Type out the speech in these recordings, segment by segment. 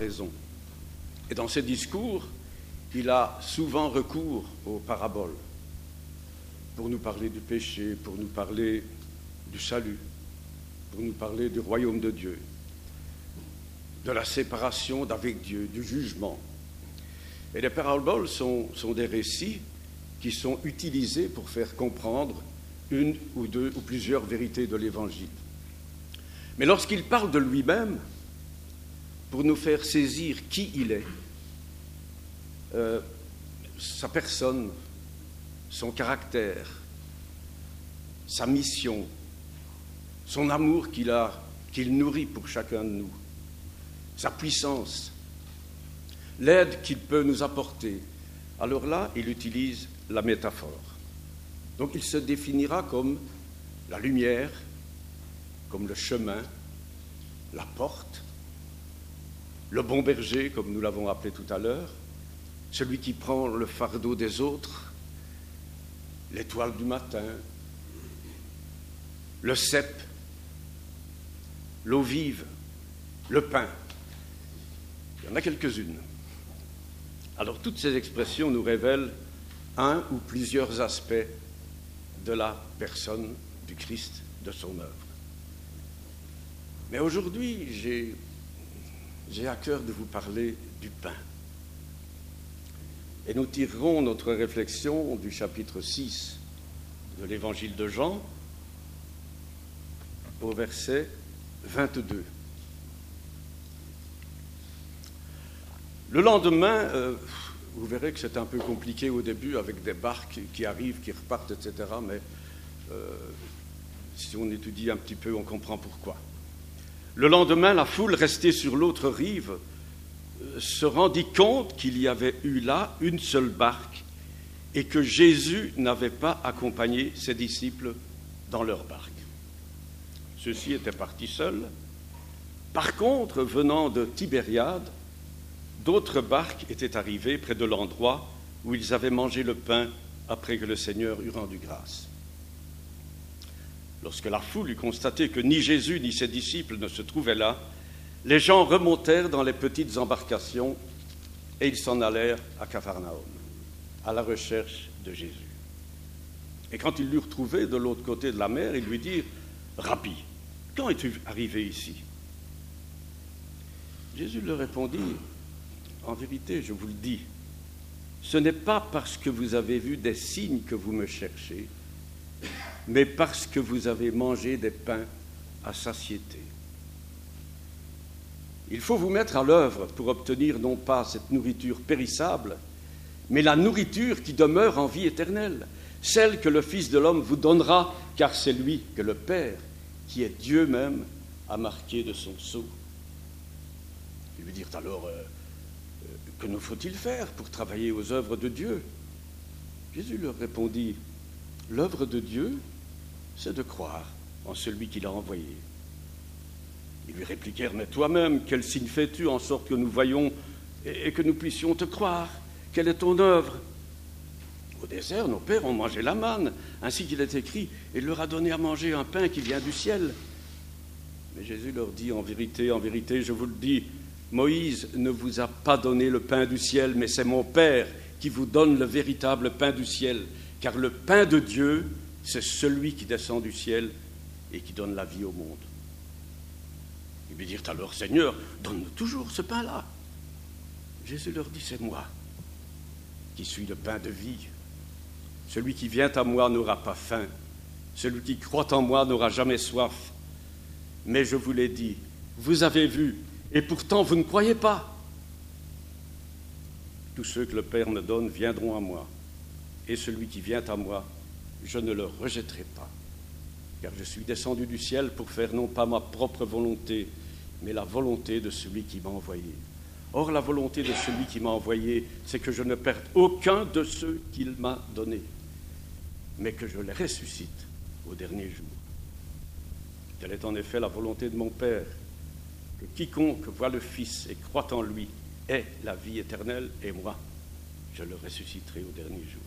raison. Et dans ses discours, il a souvent recours aux paraboles pour nous parler du péché, pour nous parler du salut, pour nous parler du royaume de Dieu, de la séparation d'avec Dieu, du jugement. Et les paraboles sont des récits qui sont utilisés pour faire comprendre une ou deux ou plusieurs vérités de l'Évangile. Mais lorsqu'il parle de lui-même, pour nous faire saisir qui il est, sa personne, son caractère, sa mission, son amour qu'il nourrit pour chacun de nous, sa puissance, l'aide qu'il peut nous apporter, alors là, il utilise la métaphore. Donc il se définira comme la lumière, comme le chemin, la porte, le bon berger, comme nous l'avons appelé tout à l'heure, celui qui prend le fardeau des autres, l'étoile du matin, le cep, l'eau vive, le pain. Il y en a quelques-unes. Alors toutes ces expressions nous révèlent un ou plusieurs aspects de la personne du Christ, de son œuvre. Mais aujourd'hui, j'ai à cœur de vous parler du pain. Et nous tirerons notre réflexion du chapitre 6 de l'Évangile de Jean au verset 22. Le lendemain, vous verrez que c'est un peu compliqué au début avec des barques qui arrivent, qui repartent, etc. Mais si on étudie un petit peu, on comprend pourquoi. Le lendemain, la foule restée sur l'autre rive se rendit compte qu'il y avait eu là une seule barque et que Jésus n'avait pas accompagné ses disciples dans leur barque. Ceux-ci étaient partis seuls. Par contre, venant de Tibériade, d'autres barques étaient arrivées près de l'endroit où ils avaient mangé le pain après que le Seigneur eut rendu grâce. Lorsque la foule eut constaté que ni Jésus ni ses disciples ne se trouvaient là, les gens remontèrent dans les petites embarcations et ils s'en allèrent à Capharnaüm, à la recherche de Jésus. Et quand ils l'eurent trouvé de l'autre côté de la mer, ils lui dirent « Rabbi, quand es-tu arrivé ici ?» Jésus leur répondit « En vérité, je vous le dis, ce n'est pas parce que vous avez vu des signes que vous me cherchez, mais parce que vous avez mangé des pains à satiété. Il faut vous mettre à l'œuvre pour obtenir non pas cette nourriture périssable, mais la nourriture qui demeure en vie éternelle, celle que le Fils de l'homme vous donnera, car c'est lui que le Père, qui est Dieu même, a marqué de son sceau. » Ils lui dirent alors, que nous faut-il faire pour travailler aux œuvres de Dieu ? Jésus leur répondit, l'œuvre de Dieu, c'est de croire en celui qui l'a envoyé. Ils lui répliquèrent, mais toi-même, quel signe fais-tu en sorte que nous voyions et que nous puissions te croire ? Quelle est ton œuvre ? Au désert, nos pères ont mangé la manne, ainsi qu'il est écrit, et il leur a donné à manger un pain qui vient du ciel. Mais Jésus leur dit, en vérité, je vous le dis, Moïse ne vous a pas donné le pain du ciel, mais c'est mon Père qui vous donne le véritable pain du ciel. Car le pain de Dieu, c'est celui qui descend du ciel et qui donne la vie au monde. Ils lui dirent alors, Seigneur, donne-nous toujours ce pain-là. Jésus leur dit, c'est moi qui suis le pain de vie. Celui qui vient à moi n'aura pas faim. Celui qui croit en moi n'aura jamais soif. Mais je vous l'ai dit, vous avez vu, et pourtant vous ne croyez pas. Tous ceux que le Père me donne viendront à moi, et celui qui vient à moi, je ne le rejetterai pas, car je suis descendu du ciel pour faire non pas ma propre volonté, mais la volonté de celui qui m'a envoyé. Or, la volonté de celui qui m'a envoyé, c'est que je ne perde aucun de ceux qu'il m'a donnés, mais que je les ressuscite au dernier jour. Telle est en effet la volonté de mon Père, que quiconque voit le Fils et croit en lui ait la vie éternelle, et moi, je le ressusciterai au dernier jour.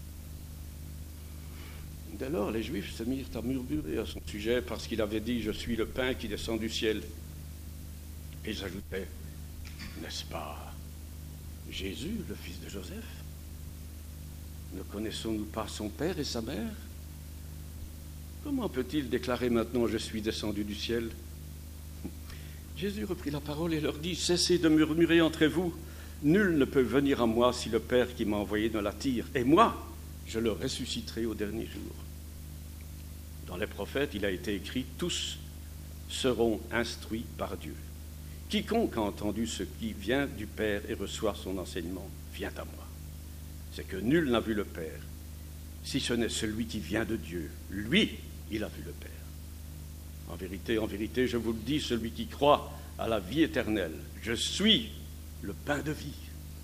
Dès lors, les Juifs se mirent à murmurer à son sujet parce qu'il avait dit « Je suis le pain qui descend du ciel ». Et ils ajoutaient « N'est N'est-ce pas Jésus, le fils de Joseph? Ne connaissons-nous pas son père et sa mère? Comment peut-il déclarer maintenant « Je suis descendu du ciel » ? Jésus reprit la parole et leur dit « Cessez de murmurer entre vous. Nul ne peut venir à moi si le Père qui m'a envoyé ne l'attire. Et moi, je le ressusciterai au dernier jour. » Dans les prophètes, il a été écrit « Tous seront instruits par Dieu. Quiconque a entendu ce qui vient du Père et reçoit son enseignement, vient à moi. C'est que nul n'a vu le Père, si ce n'est celui qui vient de Dieu. Lui, il a vu le Père. En vérité, je vous le dis, celui qui croit à la vie éternelle, je suis le pain de vie.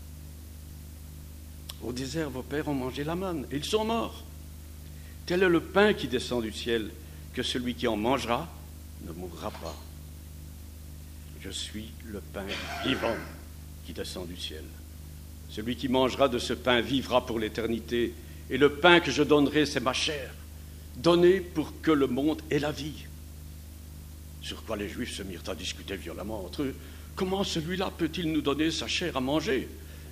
Au désert, vos pères ont mangé la manne, et ils sont morts. Tel est le pain qui descend du ciel, que celui qui en mangera ne mourra pas. Je suis le pain vivant qui descend du ciel. Celui qui mangera de ce pain vivra pour l'éternité, et le pain que je donnerai, c'est ma chair, donnée pour que le monde ait la vie. Sur quoi les Juifs se mirent à discuter violemment entre eux. Comment celui-là peut-il nous donner sa chair à manger?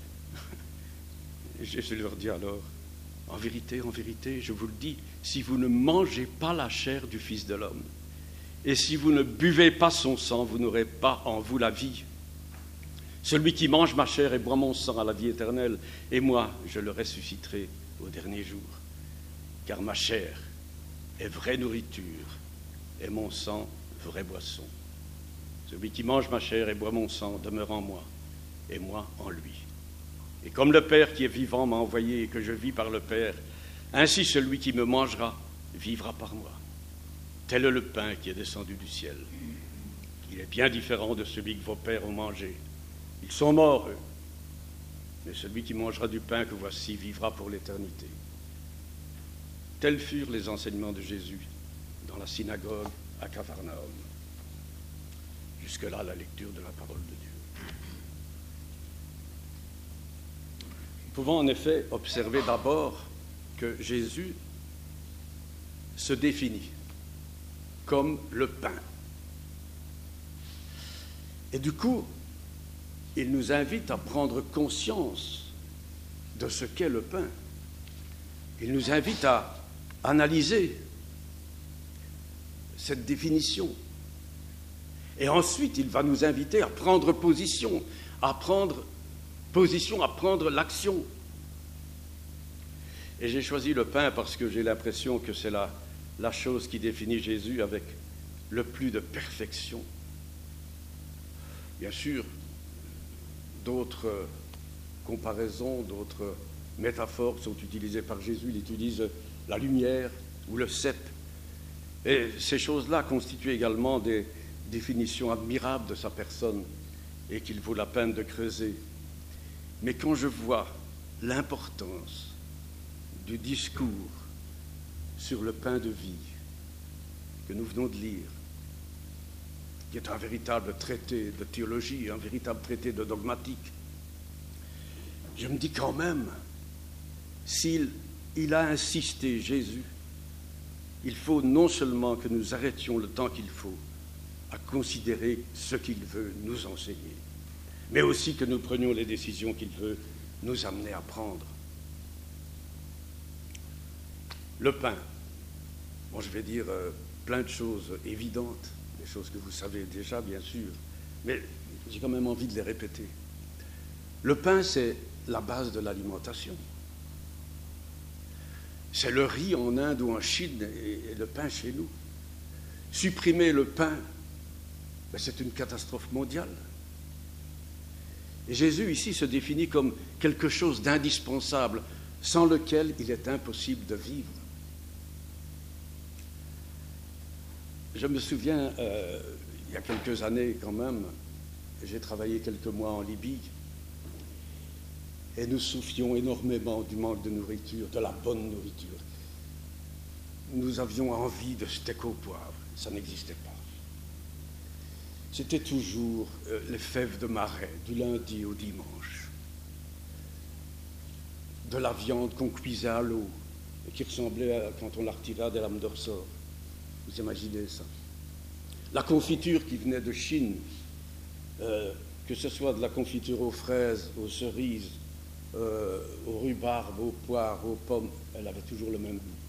Et Jésus leur dit alors, en vérité, je vous le dis, si vous ne mangez pas la chair du Fils de l'homme, et si vous ne buvez pas son sang, vous n'aurez pas en vous la vie. Celui qui mange ma chair et boit mon sang a la vie éternelle, et moi, je le ressusciterai au dernier jour. Car ma chair est vraie nourriture, et mon sang, vraie boisson. Celui qui mange ma chair et boit mon sang demeure en moi, et moi en lui. Et comme le Père qui est vivant m'a envoyé et que je vis par le Père, ainsi celui qui me mangera vivra par moi. Tel est le pain qui est descendu du ciel. Il est bien différent de celui que vos pères ont mangé. Ils sont morts, eux. Mais celui qui mangera du pain que voici vivra pour l'éternité. Tels furent les enseignements de Jésus dans la synagogue à Capharnaüm. Jusque-là, la lecture de la parole de Dieu. Nous pouvons en effet observer d'abord que Jésus se définit comme le pain. Et du coup, il nous invite à prendre conscience de ce qu'est le pain. Il nous invite à analyser cette définition. Et ensuite, il va nous inviter à prendre position, à prendre l'action. Et j'ai choisi le pain parce que j'ai l'impression que c'est la chose qui définit Jésus avec le plus de perfection. Bien sûr, d'autres comparaisons, d'autres métaphores sont utilisées par Jésus. Il utilise la lumière ou le cep. Et ces choses-là constituent également des définitions admirables de sa personne et qu'il vaut la peine de creuser. Mais quand je vois l'importance du discours sur le pain de vie que nous venons de lire, qui est un véritable traité de théologie, un véritable traité de dogmatique, je me dis quand même, s'il a insisté, Jésus, il faut non seulement que nous arrêtions le temps qu'il faut à considérer ce qu'il veut nous enseigner, mais aussi que nous prenions les décisions qu'il veut nous amener à prendre. Le pain, bon, je vais dire plein de choses évidentes, des choses que vous savez déjà, bien sûr, mais j'ai quand même envie de les répéter. Le pain, c'est la base de l'alimentation. C'est le riz en Inde ou en Chine et le pain chez nous. Supprimer le pain, ben, c'est une catastrophe mondiale. Et Jésus, ici, se définit comme quelque chose d'indispensable, sans lequel il est impossible de vivre. Je me souviens, il y a quelques années quand même, j'ai travaillé quelques mois en Libye, et nous souffrions énormément du manque de nourriture, de la bonne nourriture. Nous avions envie de steak au poivre, ça n'existait pas. C'était toujours les fèves de marais, du lundi au dimanche. De la viande qu'on cuisait à l'eau, et qui ressemblait à quand on la retirait des lames de ressort. Vous imaginez ça? La confiture qui venait de Chine, que ce soit de la confiture aux fraises, aux cerises, aux rhubarbes, aux poires, aux pommes, elle avait toujours le même goût.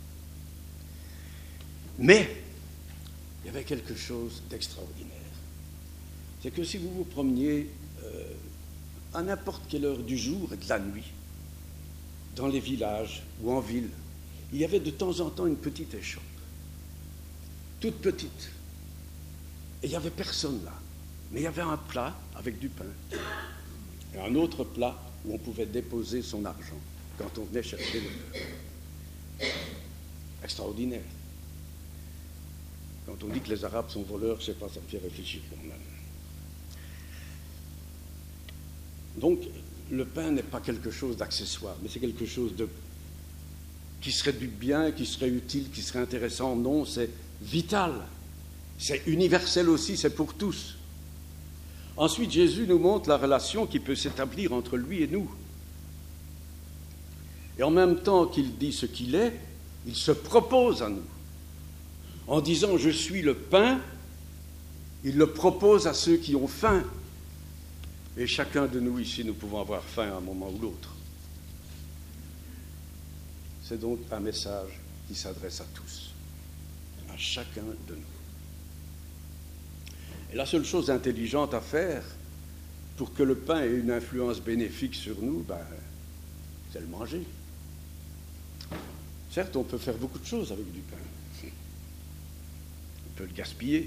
Mais il y avait quelque chose d'extraordinaire. C'est que si vous vous promeniez à n'importe quelle heure du jour et de la nuit, dans les villages ou en ville, il y avait de temps en temps une petite échoppe, toute petite. Et il n'y avait personne là. Mais il y avait un plat avec du pain et un autre plat où on pouvait déposer son argent quand on venait chercher le pain. Extraordinaire. Quand on dit que les Arabes sont voleurs, je ne sais pas, ça me fait réfléchir quand même. Donc, le pain n'est pas quelque chose d'accessoire, mais c'est quelque chose qui serait du bien, qui serait utile, qui serait intéressant. Non, c'est vital. C'est universel aussi, c'est pour tous. Ensuite, Jésus nous montre la relation qui peut s'établir entre lui et nous. Et en même temps qu'il dit ce qu'il est, il se propose à nous. En disant « je suis le pain », il le propose à ceux qui ont faim. Et chacun de nous ici, nous pouvons avoir faim à un moment ou l'autre. C'est donc un message qui s'adresse à tous, à chacun de nous. Et la seule chose intelligente à faire pour que le pain ait une influence bénéfique sur nous, c'est le manger. Certes, on peut faire beaucoup de choses avec du pain. On peut le gaspiller.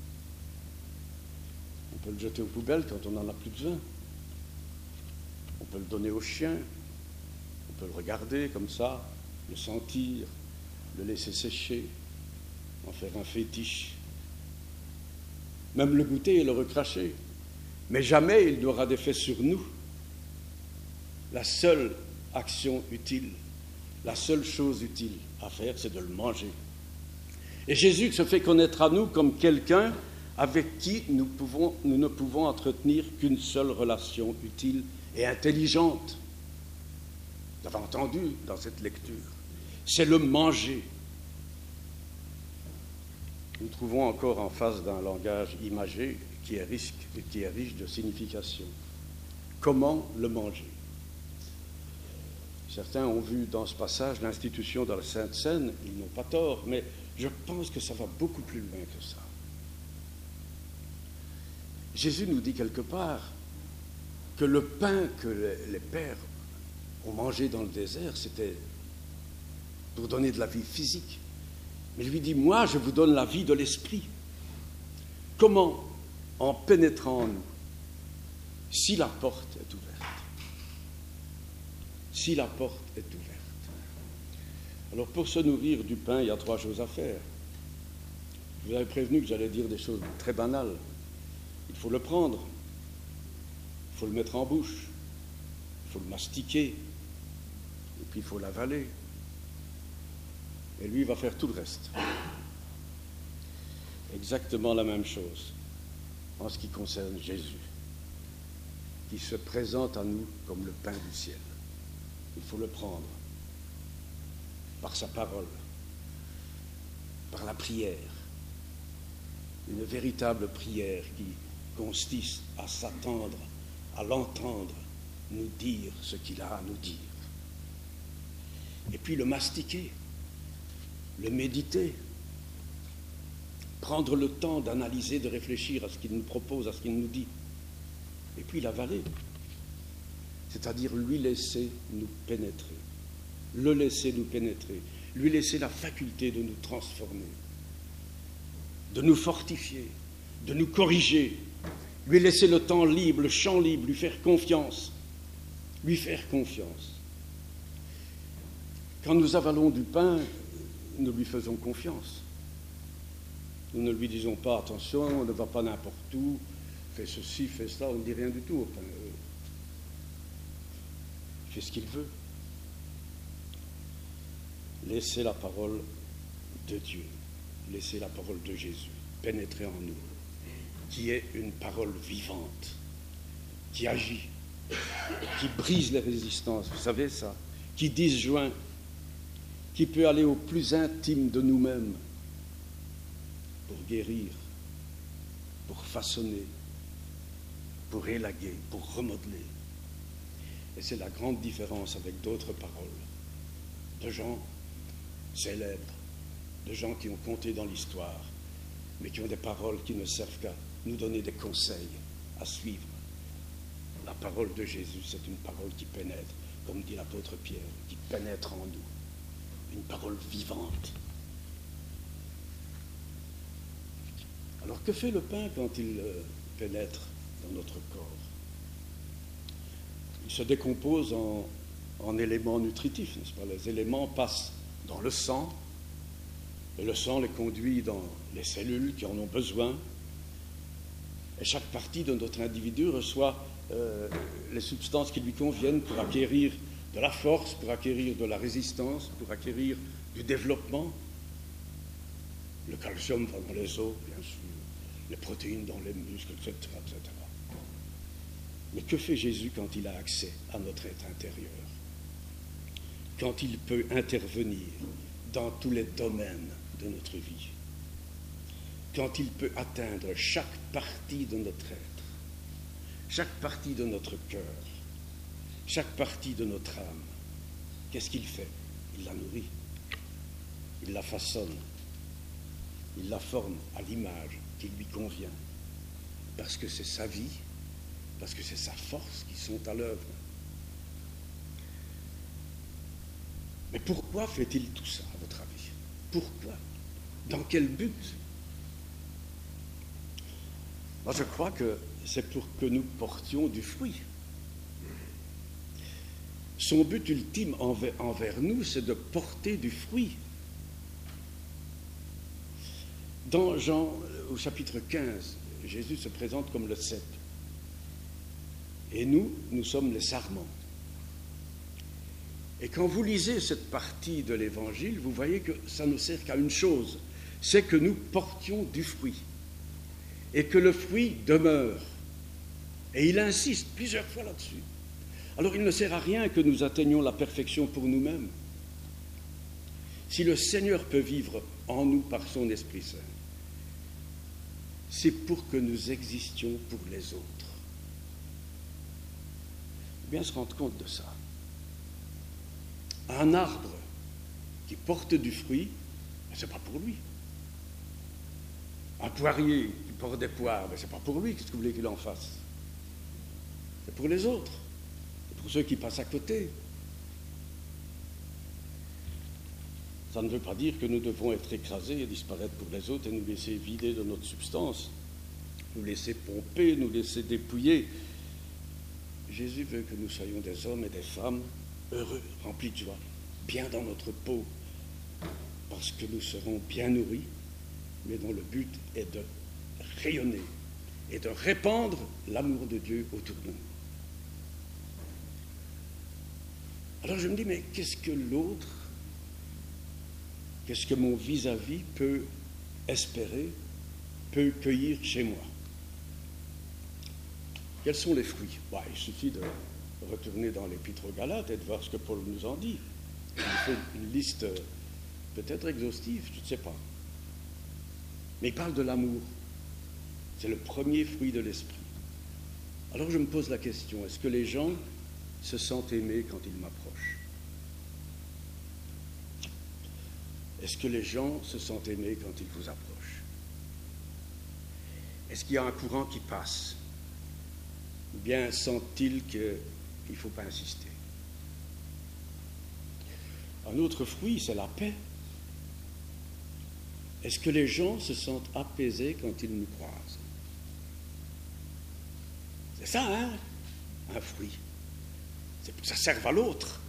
On peut le jeter aux poubelles quand on n'en a plus besoin. On peut le donner aux chiens. On peut le regarder comme ça, le sentir, le laisser sécher, en faire un fétiche. Même le goûter et le recracher. Mais jamais il n'aura d'effet sur nous. La seule action utile, la seule chose utile à faire, c'est de le manger. Et Jésus se fait connaître à nous comme quelqu'un avec qui nous ne pouvons entretenir qu'une seule relation utile et intelligente. Vous avez entendu dans cette lecture. C'est le manger. Nous trouvons encore en face d'un langage imagé qui est riche de signification. Comment le manger? Certains ont vu dans ce passage l'institution de la Sainte Seine, ils n'ont pas tort, mais je pense que ça va beaucoup plus loin que ça. Jésus nous dit quelque part que le pain que les pères ont mangé dans le désert, c'était pour donner de la vie physique. Mais il lui dit, moi, je vous donne la vie de l'esprit. Comment? En pénétrant en nous, si la porte est ouverte. Si la porte est ouverte. Alors, pour se nourrir du pain, il y a 3 choses à faire. Je vous avais prévenu que j'allais dire des choses très banales. Il faut le prendre, il faut le mettre en bouche, il faut le mastiquer, et puis il faut l'avaler. Et lui, il va faire tout le reste. Exactement la même chose en ce qui concerne Jésus, qui se présente à nous comme le pain du ciel. Il faut le prendre par sa parole, par la prière, une véritable prière qui consiste à s'attendre, à l'entendre nous dire ce qu'il a à nous dire. Et puis le mastiquer, le méditer, prendre le temps d'analyser, de réfléchir à ce qu'il nous propose, à ce qu'il nous dit, et puis l'avaler, c'est-à-dire lui laisser nous pénétrer, le laisser nous pénétrer, lui laisser la faculté de nous transformer, de nous fortifier, de nous corriger, lui laisser le temps libre, le champ libre, lui faire confiance, lui faire confiance. Quand nous avalons du pain, nous lui faisons confiance. Nous ne lui disons pas, attention, on ne va pas n'importe où, fais ceci, fais cela, on ne dit rien du tout au pain. Il fait ce qu'il veut. Laissez la parole de Dieu, laissez la parole de Jésus pénétrer en nous, qui est une parole vivante, qui agit, qui brise les résistances, vous savez ça, qui disjoint, qui peut aller au plus intime de nous-mêmes pour guérir, pour façonner, pour élaguer, pour remodeler. Et c'est la grande différence avec d'autres paroles de gens célèbres, de gens qui ont compté dans l'histoire, mais qui ont des paroles qui ne servent qu'à nous donner des conseils à suivre. La parole de Jésus, c'est une parole qui pénètre, comme dit l'apôtre Pierre, qui pénètre en nous, une parole vivante. Alors que fait le pain quand il pénètre dans notre corps? Il se décompose en éléments nutritifs, n'est-ce pas? Les éléments passent dans le sang, et le sang les conduit dans les cellules qui en ont besoin, et chaque partie de notre individu reçoit les substances qui lui conviennent pour acquérir de la force, pour acquérir de la résistance, pour acquérir du développement. Le calcium va dans les os, bien sûr, les protéines dans les muscles, etc., etc. Mais que fait Jésus quand il a accès à notre être intérieur? Quand il peut intervenir dans tous les domaines de notre vie? Quand il peut atteindre chaque partie de notre être, chaque partie de notre cœur, chaque partie de notre âme, qu'est-ce qu'il fait? Il la nourrit, il la façonne, il la forme à l'image qui lui convient, parce que c'est sa vie, parce que c'est sa force qui sont à l'œuvre. Mais pourquoi fait-il tout ça, à votre avis? Pourquoi? Dans quel but? Moi, je crois que c'est pour que nous portions du fruit. Son but ultime envers nous, c'est de porter du fruit. Dans Jean, au chapitre 15, Jésus se présente comme le cep. Et nous sommes les sarments. Et quand vous lisez cette partie de l'Évangile, vous voyez que ça ne sert qu'à une chose, c'est que nous portions du fruit. Et que le fruit demeure. Et il insiste plusieurs fois là-dessus. Alors il ne sert à rien que nous atteignions la perfection pour nous-mêmes. Si le Seigneur peut vivre en nous par son Esprit Saint, c'est pour que nous existions pour les autres. Bien se rendre compte de ça. Un arbre qui porte du fruit, ce n'est pas pour lui. Un poirier qui porte des poires, ce n'est pas pour lui. Qu'est-ce que vous voulez qu'il en fasse? C'est pour les autres. C'est pour ceux qui passent à côté. Ça ne veut pas dire que nous devons être écrasés et disparaître pour les autres et nous laisser vider de notre substance, nous laisser pomper, nous laisser dépouiller. Jésus veut que nous soyons des hommes et des femmes heureux, remplis de joie, bien dans notre peau, parce que nous serons bien nourris, mais dont le but est de rayonner et de répandre l'amour de Dieu autour de nous. Alors je me dis, mais qu'est-ce que l'autre, qu'est-ce que mon vis-à-vis peut espérer, peut cueillir chez moi? Quels sont les fruits? Il suffit de retourner dans l'Épître aux Galates et de voir ce que Paul nous en dit. Il fait une liste peut-être exhaustive, je ne sais pas. Mais il parle de l'amour. C'est le premier fruit de l'esprit. Alors je me pose la question, est-ce que les gens se sentent aimés quand ils m'approchent? Est-ce que les gens se sentent aimés quand ils vous approchent? Est-ce qu'il y a un courant qui passe? Ou bien sentent-ils qu'il ne faut pas insister? Un autre fruit, c'est la paix. Est-ce que les gens se sentent apaisés quand ils nous croisent? C'est ça, hein? Un fruit. C'est pour que ça serve à l'autre.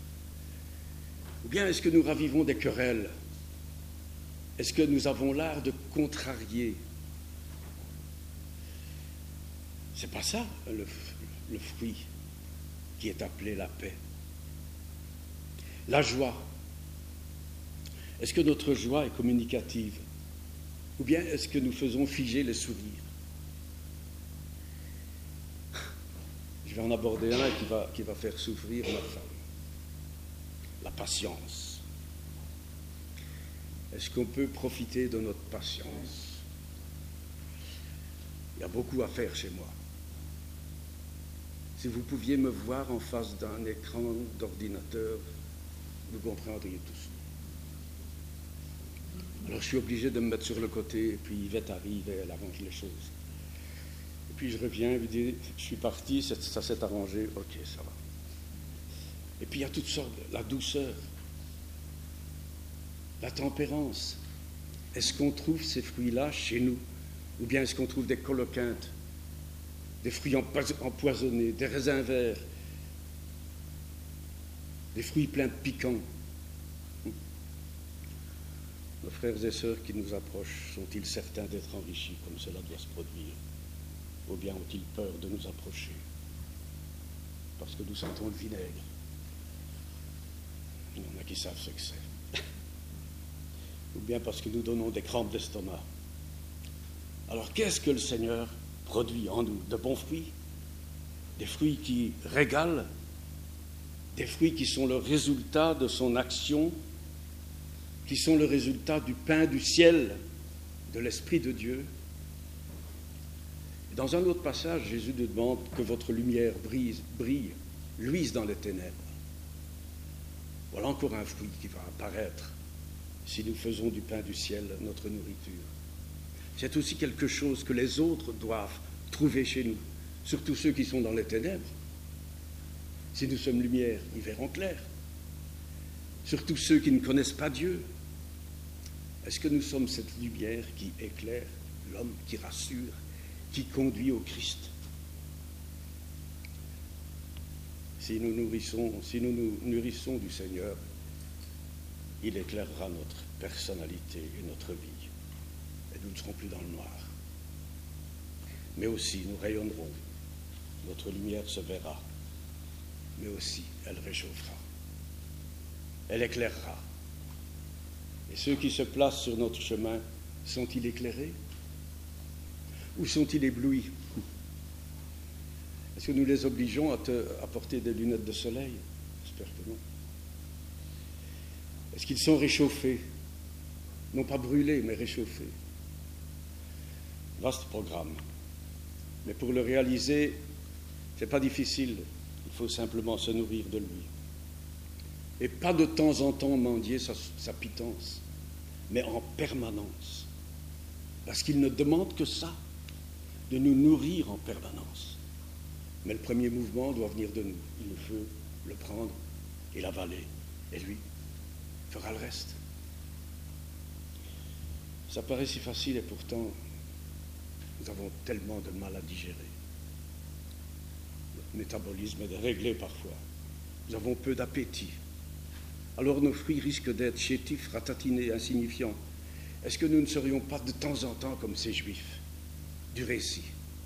Ou bien est-ce que nous ravivons des querelles? Est-ce que nous avons l'art de contrarier? C'est pas ça, le fruit qui est appelé la paix. La joie. Est-ce que notre joie est communicative? Ou bien est-ce que nous faisons figer les sourires? Je vais en aborder un qui va faire souffrir ma femme. La patience. Est-ce qu'on peut profiter de notre patience? Il y a beaucoup à faire chez moi. Si vous pouviez me voir en face d'un écran d'ordinateur, vous comprendriez tout ça. Alors je suis obligé de me mettre sur le côté, et puis Yvette arrive et elle arrange les choses. Et puis je reviens, je lui dis, je suis parti, ça s'est arrangé, ok, ça va. Et puis il y a toutes sortes, la douceur, la tempérance. Est-ce qu'on trouve ces fruits-là chez nous? Ou bien est-ce qu'on trouve des coloquintes, des fruits empoisonnés, des raisins verts, des fruits pleins de piquants? Nos frères et sœurs qui nous approchent, sont-ils certains d'être enrichis comme cela doit se produire? Ou bien ont-ils peur de nous approcher parce que nous sentons le vinaigre? Il y en a qui savent ce que c'est. Ou bien parce que nous donnons des crampes d'estomac. Alors qu'est-ce que le Seigneur produit en nous? De bons fruits? Des fruits qui régalent? Des fruits qui sont le résultat de son action, qui sont le résultat du pain du ciel, de l'Esprit de Dieu. Dans un autre passage, Jésus nous demande que votre lumière brille, luise dans les ténèbres. Voilà encore un fruit qui va apparaître si nous faisons du pain du ciel notre nourriture. C'est aussi quelque chose que les autres doivent trouver chez nous, surtout ceux qui sont dans les ténèbres. Si nous sommes lumière, ils verront clair. Surtout ceux qui ne connaissent pas Dieu. Est-ce que nous sommes cette lumière qui éclaire l'homme, qui rassure, qui conduit au Christ? Si nous nous nourrissons du Seigneur, il éclairera notre personnalité et notre vie. Et nous ne serons plus dans le noir. Mais aussi, nous rayonnerons. Notre lumière se verra. Mais aussi, elle réchauffera. Elle éclairera. Et ceux qui se placent sur notre chemin, sont-ils éclairés? Ou sont-ils éblouis? Est-ce que nous les obligeons à porter des lunettes de soleil? J'espère que non. Est-ce qu'ils sont réchauffés? Non pas brûlés, mais réchauffés. Vaste programme. Mais pour le réaliser, ce n'est pas difficile. Il faut simplement se nourrir de lui. Et pas de temps en temps mendier sa pitance, mais en permanence. Parce qu'il ne demande que ça, de nous nourrir en permanence. Mais le premier mouvement doit venir de nous. Il nous faut le prendre et l'avaler. Et lui fera le reste. Ça paraît si facile et pourtant, nous avons tellement de mal à digérer. Notre métabolisme est déréglé parfois. Nous avons peu d'appétit. Alors nos fruits risquent d'être chétifs, ratatinés, insignifiants. Est-ce que nous ne serions pas de temps en temps comme ces Juifs du récit?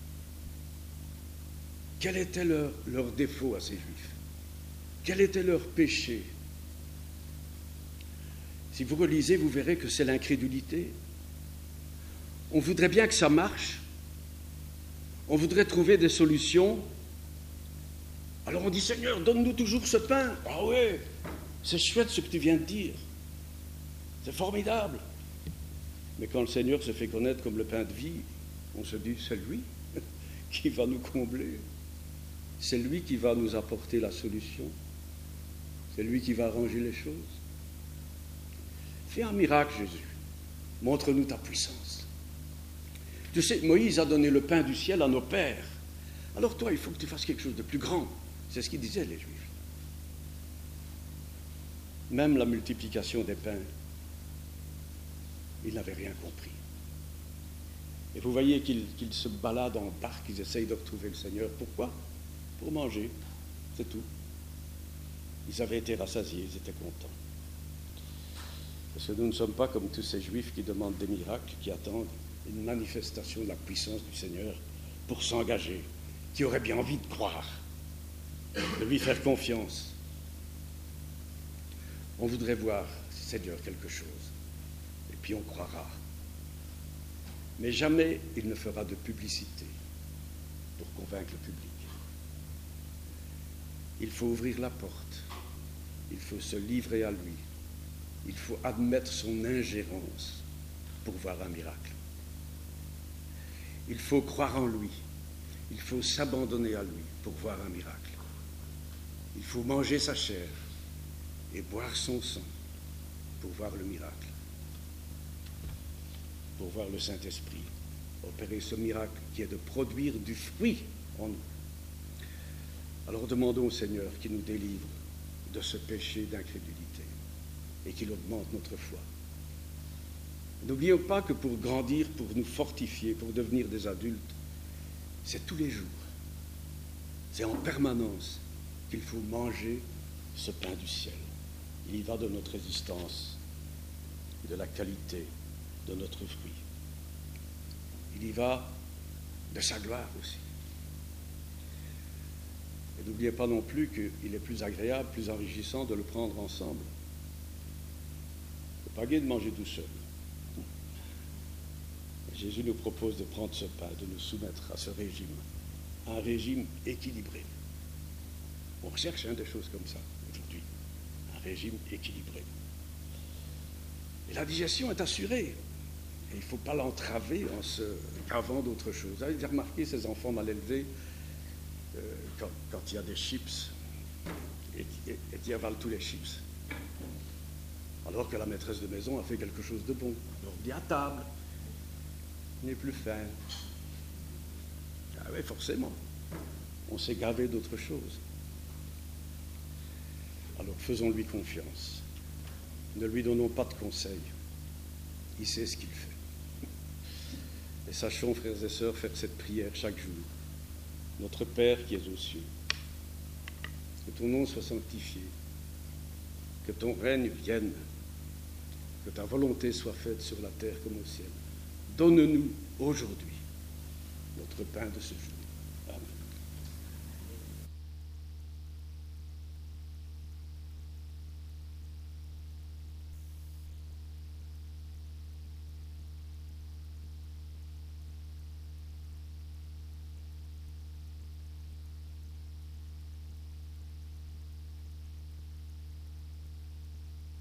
Quel était leur défaut à ces Juifs? Quel était leur péché? Si vous relisez, vous verrez que c'est l'incrédulité. On voudrait bien que ça marche. On voudrait trouver des solutions. Alors on dit, Seigneur, donne-nous toujours ce pain. Ah oui, c'est chouette ce que tu viens de dire. C'est formidable. Mais quand le Seigneur se fait connaître comme le pain de vie, on se dit, c'est lui qui va nous combler. C'est lui qui va nous apporter la solution. C'est lui qui va arranger les choses. Fais un miracle, Jésus. Montre-nous ta puissance. Tu sais, Moïse a donné le pain du ciel à nos pères. Alors toi, il faut que tu fasses quelque chose de plus grand. C'est ce qu'ils disaient, les Juifs. Même la multiplication des pains, ils n'avaient rien compris. Et vous voyez qu'ils se baladent en barque, ils essayent de retrouver le Seigneur. Pourquoi? Pour manger, c'est tout. Ils avaient été rassasiés, ils étaient contents. Parce que nous ne sommes pas comme tous ces Juifs qui demandent des miracles, qui attendent une manifestation de la puissance du Seigneur pour s'engager, qui auraient bien envie de croire, de lui faire confiance. On voudrait voir, Seigneur, quelque chose, et puis on croira. Mais jamais il ne fera de publicité pour convaincre le public. Il faut ouvrir la porte, il faut se livrer à lui, il faut admettre son ingérence pour voir un miracle. Il faut croire en lui, il faut s'abandonner à lui pour voir un miracle. Il faut manger sa chair et boire son sang pour voir le miracle, pour voir le Saint-Esprit opérer ce miracle qui est de produire du fruit en nous. Alors demandons au Seigneur qu'il nous délivre de ce péché d'incrédulité et qu'il augmente notre foi. N'oublions pas que pour grandir, pour nous fortifier, pour devenir des adultes, c'est tous les jours, c'est en permanence qu'il faut manger ce pain du ciel. Il y va de notre existence, de la qualité de notre fruit. Il y va de sa gloire aussi. Et n'oubliez pas non plus qu'il est plus agréable, plus enrichissant de le prendre ensemble. Il n'est pas gai de manger tout seul. Jésus nous propose de prendre ce pain, de nous soumettre à ce régime, un régime équilibré. On recherche des choses comme ça aujourd'hui, un régime équilibré. Et la digestion est assurée. Et il ne faut pas l'entraver en se gavant d'autres choses. Vous avez remarqué ces enfants mal élevés, quand il y a des chips, et qui avalent tous les chips. Alors que la maîtresse de maison a fait quelque chose de bon. Alors on dit à table, n'est plus faim. Ah oui, forcément. On s'est gavé d'autres choses. Alors faisons-lui confiance. Ne lui donnons pas de conseils. Il sait ce qu'il fait. Et sachons, frères et sœurs, faire cette prière chaque jour. Notre Père qui es aux cieux, que ton nom soit sanctifié, que ton règne vienne, que ta volonté soit faite sur la terre comme au ciel. Donne-nous aujourd'hui notre pain de ce jour.